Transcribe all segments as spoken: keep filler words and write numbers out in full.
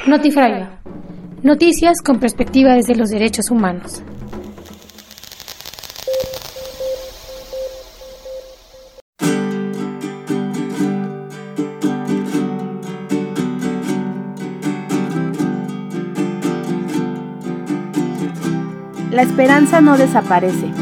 Notifragio. Noticias con perspectiva desde los derechos humanos. La esperanza no desaparece.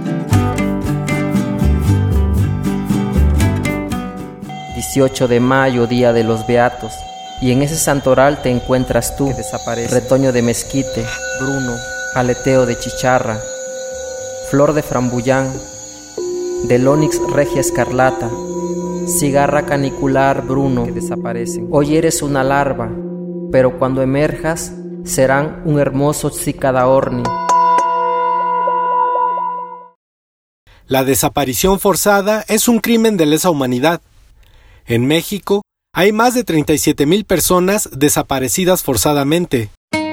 dieciocho de mayo, Día de los Beatos, y en ese santoral te encuentras tú, que desaparece. Retoño de mezquite, bruno, aleteo de chicharra, flor de frambullán, del onix regia escarlata, cigarra canicular, bruno, que desaparecen. Hoy eres una larva, pero cuando emerjas serán un hermoso cicadaorni. La desaparición forzada es un crimen de lesa humanidad. En México, hay más de treinta y siete mil personas desaparecidas forzadamente.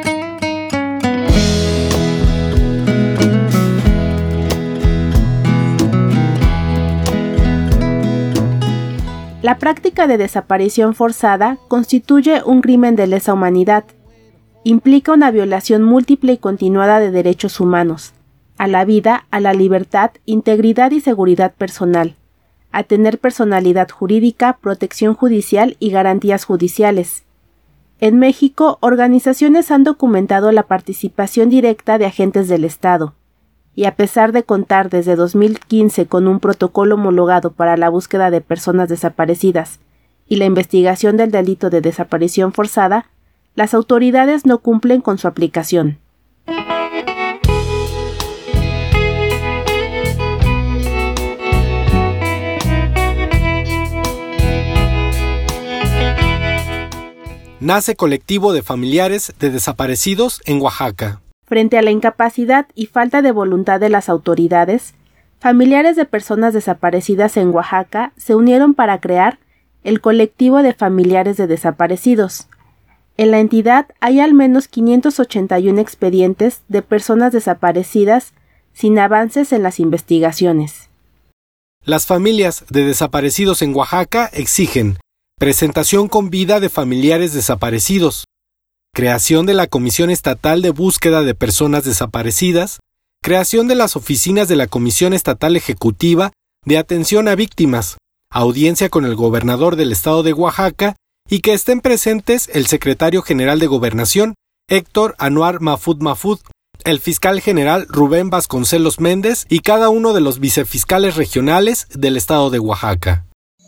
La práctica de desaparición forzada constituye un crimen de lesa humanidad. Implica una violación múltiple y continuada de derechos humanos, a la vida, a la libertad, integridad y seguridad personal, a tener personalidad jurídica, protección judicial y garantías judiciales. En México, organizaciones han documentado la participación directa de agentes del Estado, y a pesar de contar desde dos mil quince con un protocolo homologado para la búsqueda de personas desaparecidas y la investigación del delito de desaparición forzada, las autoridades no cumplen con su aplicación. Nace colectivo de familiares de desaparecidos en Oaxaca. Frente a la incapacidad y falta de voluntad de las autoridades, familiares de personas desaparecidas en Oaxaca se unieron para crear el colectivo de familiares de desaparecidos. En la entidad hay al menos quinientos ochenta y uno expedientes de personas desaparecidas sin avances en las investigaciones. Las familias de desaparecidos en Oaxaca exigen presentación con vida de familiares desaparecidos, creación de la Comisión Estatal de Búsqueda de Personas Desaparecidas, creación de las oficinas de la Comisión Estatal Ejecutiva de Atención a Víctimas, audiencia con el gobernador del estado de Oaxaca y que estén presentes el secretario general de Gobernación, Héctor Anuar Mahfoud Mahfoud, el fiscal general Rubén Vasconcelos Méndez y cada uno de los vicefiscales regionales del estado de Oaxaca.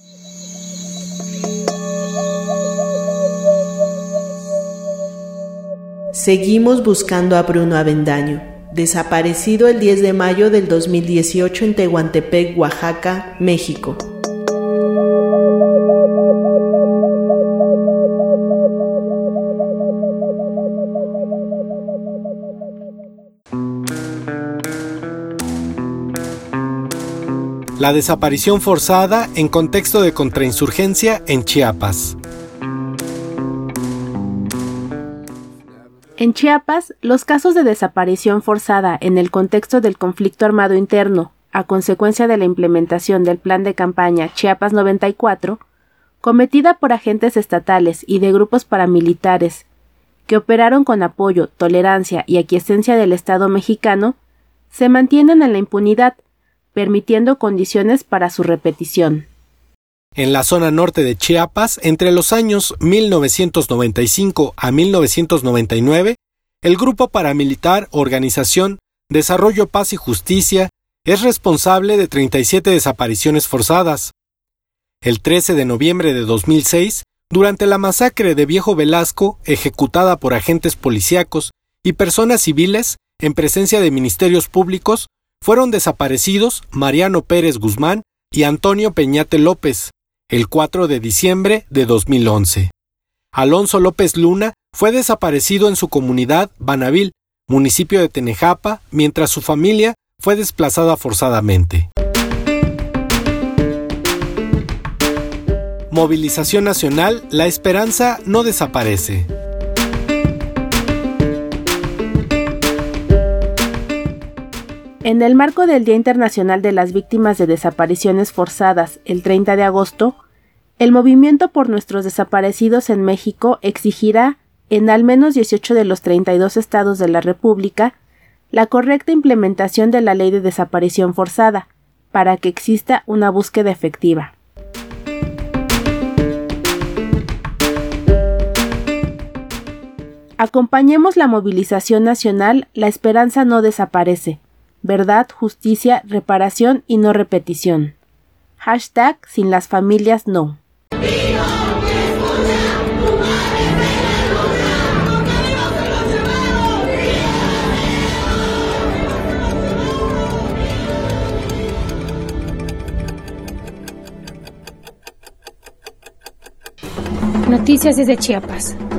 Seguimos buscando a Bruno Avendaño, desaparecido el diez de mayo del dos mil dieciocho en Tehuantepec, Oaxaca, México. La desaparición forzada en contexto de contrainsurgencia en Chiapas. En Chiapas, los casos de desaparición forzada en el contexto del conflicto armado interno, a consecuencia de la implementación del plan de campaña Chiapas noventa y cuatro, cometida por agentes estatales y de grupos paramilitares que operaron con apoyo, tolerancia y aquiescencia del Estado mexicano, se mantienen en la impunidad, permitiendo condiciones para su repetición. En la zona norte de Chiapas, entre los años mil novecientos noventa y cinco a mil novecientos noventa y nueve, el grupo paramilitar Organización Desarrollo, Paz y Justicia es responsable de treinta y siete desapariciones forzadas. El trece de noviembre de dos mil seis, durante la masacre de Viejo Velasco, ejecutada por agentes policíacos y personas civiles en presencia de ministerios públicos, fueron desaparecidos Mariano Pérez Guzmán y Antonio Peñate López, el cuatro de diciembre de dos mil once. Alonso López Luna fue desaparecido en su comunidad Banavil, municipio de Tenejapa, mientras su familia fue desplazada forzadamente. Movilización nacional, la esperanza no desaparece. En el marco del Día Internacional de las Víctimas de Desapariciones Forzadas, el treinta de agosto, el Movimiento por Nuestros Desaparecidos en México exigirá en al menos dieciocho de los treinta y dos estados de la República, la correcta implementación de la ley de desaparición forzada, para que exista una búsqueda efectiva. Acompañemos la movilización nacional La Esperanza no desaparece. Verdad, justicia, reparación y no repetición. Hashtag Sin las familias no. Noticias desde Chiapas.